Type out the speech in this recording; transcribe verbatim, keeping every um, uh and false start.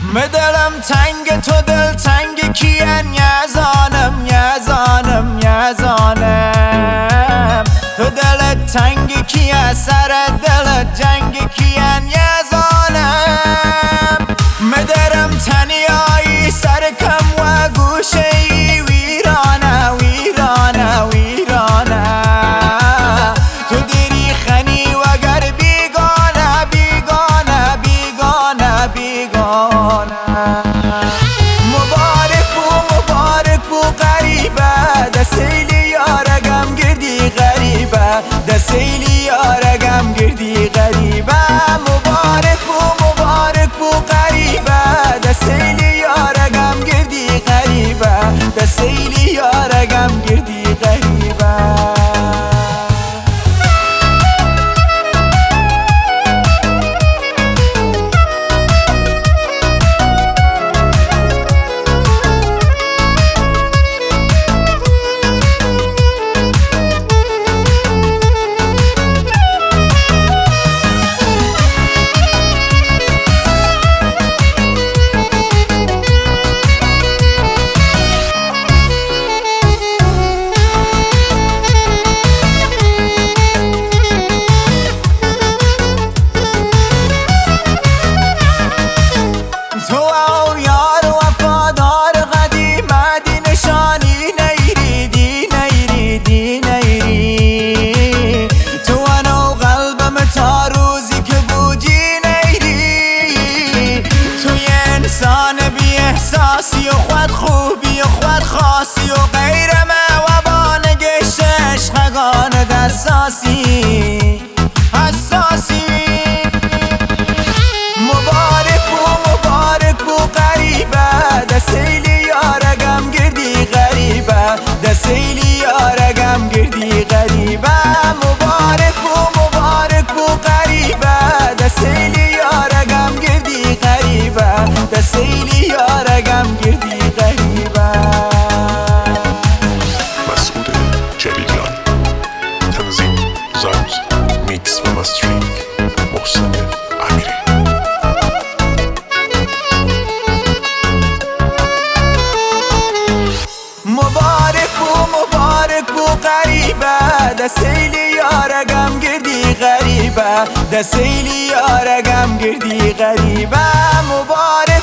مدلم تنگ تو دل تنگ کیان یزانم یزانم یزانم تو دلت تنگ کیه سر دلت جنگ کیان یزانم مدرم تنیایی سر کم و گوشه ای ویرانه ویرانه ویرانه تو دیری خنی وگر بیگانه بیگانه بیگانه بیگانه مبارک بو مبارک بو غریبه دسیلی یارگم گردی غریبه دسیلی یارگم گردی غریبه مبارک بو مبارک بو غریبه دسیلی یارگم گردی غریبه دسیلی یارگم گردی غریبه احساسی و خود خوبی و خود خاصی و غیر ما و بانگشت عشقگان دستاسی حساسی مبارک بو مبارک بو غریبه دسیلی یارگم گردی غریبه دسیلی یارگم گردی غریبه مبارک بو مبارک بو غریبه دسیلی یارگم گردی غریبه دسیلی یارگم گردی غریبه مسعود جلیلیان تنظیم ضبط میکس و مسترینگ محسن امیری مبارک بو مبارک بو غریبه دسیلی یارگم گردی غریبه دسیلی یارگم گردی غریبه مبارک